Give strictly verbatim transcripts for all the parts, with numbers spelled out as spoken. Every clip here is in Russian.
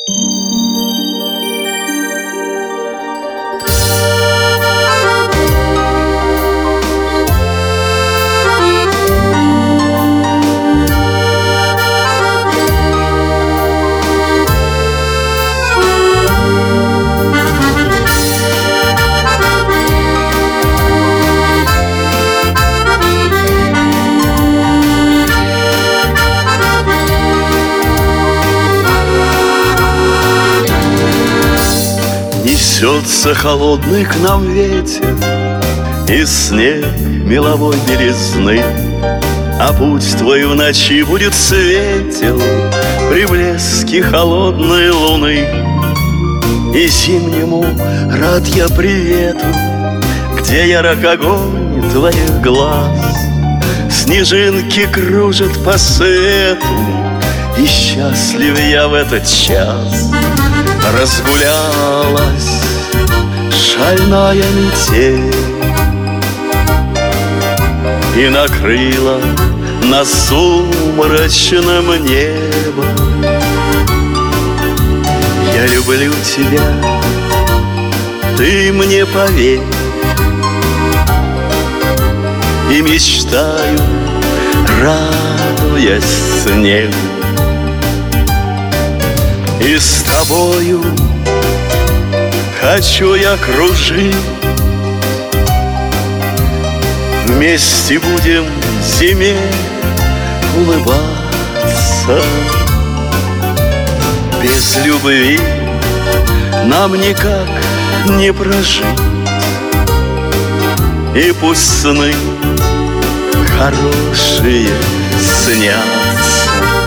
Несется холодный к нам ветер, и снег меловой белизны, а путь твой в ночи будет светел при блеске холодной луны. И зимнему рад я привету, где ярок огонь твоих глаз. Снежинки кружат по свету, и счастлив я в этот час. Разгулялась шальная метель и накрыла на сумрачном небо. Я люблю тебя, ты мне поверь, и мечтаю, радуясь снегу. И с тобою хочу я кружить, вместе будем зиме улыбаться. Без любви нам никак не прожить, и пусть сны хорошие снятся.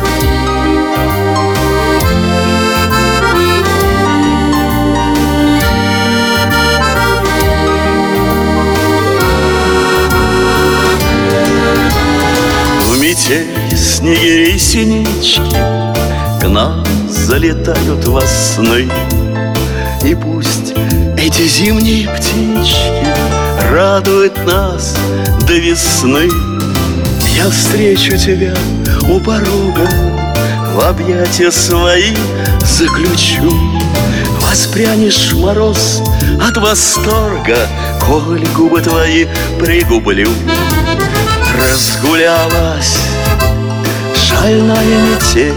В метель снегири синички к нам залетают во сны, и пусть эти зимние птички радуют нас до весны. Я встречу тебя у порога, в объятия свои заключу. Воспрянешь в мороз от восторга, коль губы твои пригублю. Разгулялась шальная метель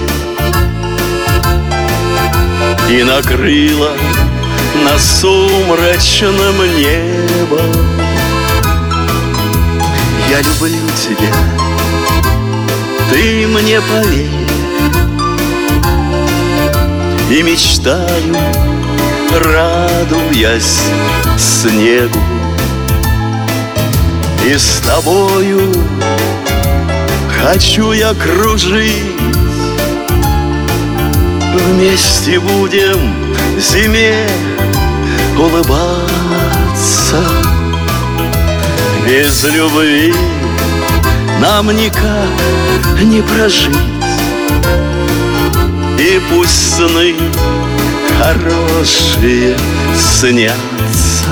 и накрыла на сумрачном небо. Я люблю тебя, ты мне поверь, и мечтаю, радуясь снегу. И с тобою хочу я кружить, вместе будем зиме улыбаться. Без любви нам никак не прожить, и пусть сны хорошие снятся.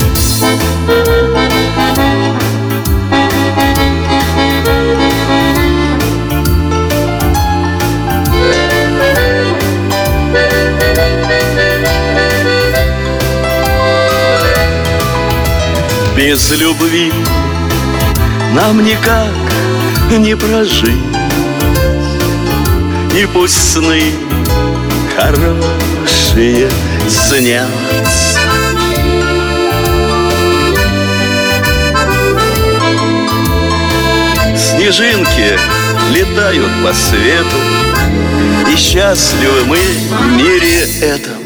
Без любви нам никак не прожить, и пусть сны хорошие снятся. Снежинки летают по свету, и счастливы мы в мире этом.